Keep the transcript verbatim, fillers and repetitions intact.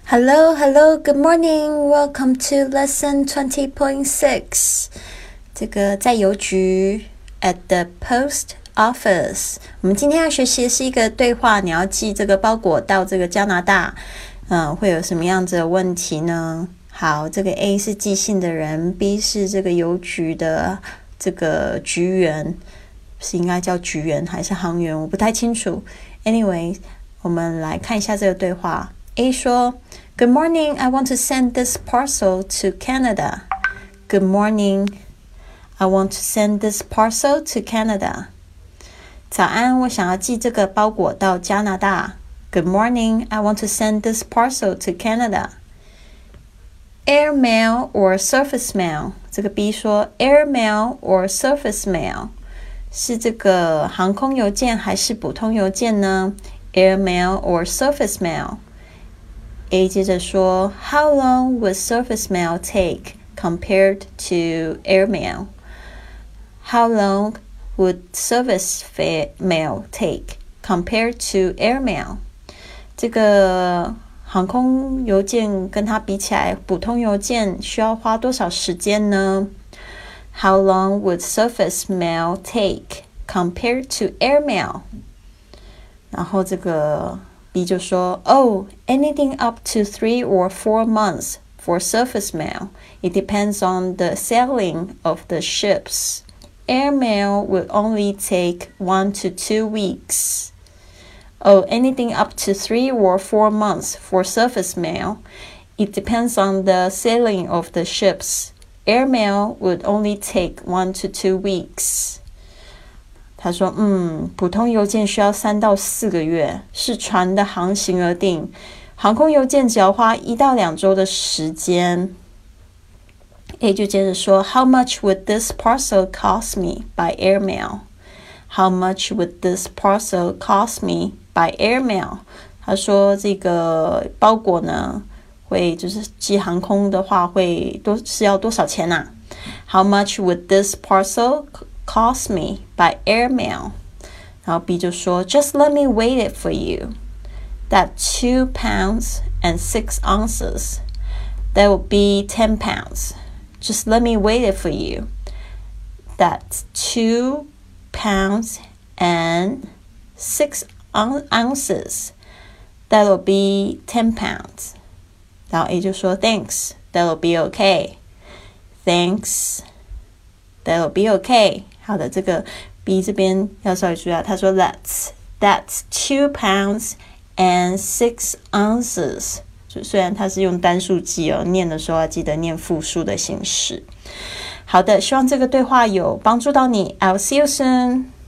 Hello, hello, good morning. Welcome to lesson twenty point six. 这个在邮局 at the post office. 我们今天要学习的是一个对话，你要寄这个包裹到这个加拿大，嗯，会有什么样子的问题呢？好，这个 A 是寄信的人 ，B 是这个邮局的这个局员，是应该叫局员还是行员？我不太清楚。Anyway， 我们来看一下这个对话。A 说 Good morning, I want to send this parcel to Canada. Good morning, I want to send this parcel to Canada. 早安，我想要寄这个包裹到加拿大。Good morning, I want to send this parcel to Canada. Air mail or surface mail? 这个 B 说 Air mail or surface mail? 是这个航空邮件还是普通邮件呢？ Air mail or surface mail?A 接着说 How long would surface mail take compared to air mail? How long would surface mail take compared to air mail? 这个航空邮件跟它比起来，普通邮件需要花多少时间呢？ How long would surface mail take compared to air mail? 然后这个B 就说 Oh, anything up to three or four months for surface mail. It depends on the sailing of the ships. Air mail would only take one to two weeks. Oh, anything up to three or four months for surface mail. It depends on the sailing of the ships. Air mail would only take one to two weeks.他说嗯，普通邮件需要三到四个月，视船的航行而定。航空邮件只要花一到两周的时间。A 就接着说 How much would this parcel cost me by air mail? How much would this parcel cost me by air mail? 他说这个包裹呢，会就是寄航空的话会多是要多少钱啊？ How much would this parcel cost me by air mail? 然后 B 就说 Just let me weigh it for you. That two pounds and six ounces. That would be ten pounds. Just let me weigh it for you. That's two pounds and six ounces. That will be ten pounds. 然后 A 就说 Thanks. That will be okay. Thanks. That will be okay.好的，这个 B 这边要稍微注意啊，他说 That's That's two pounds and six ounces. 虽然他是用单数记哦，念的时候要记得念复数的形式。好的，希望这个对话有帮助到你。I'll see you soon.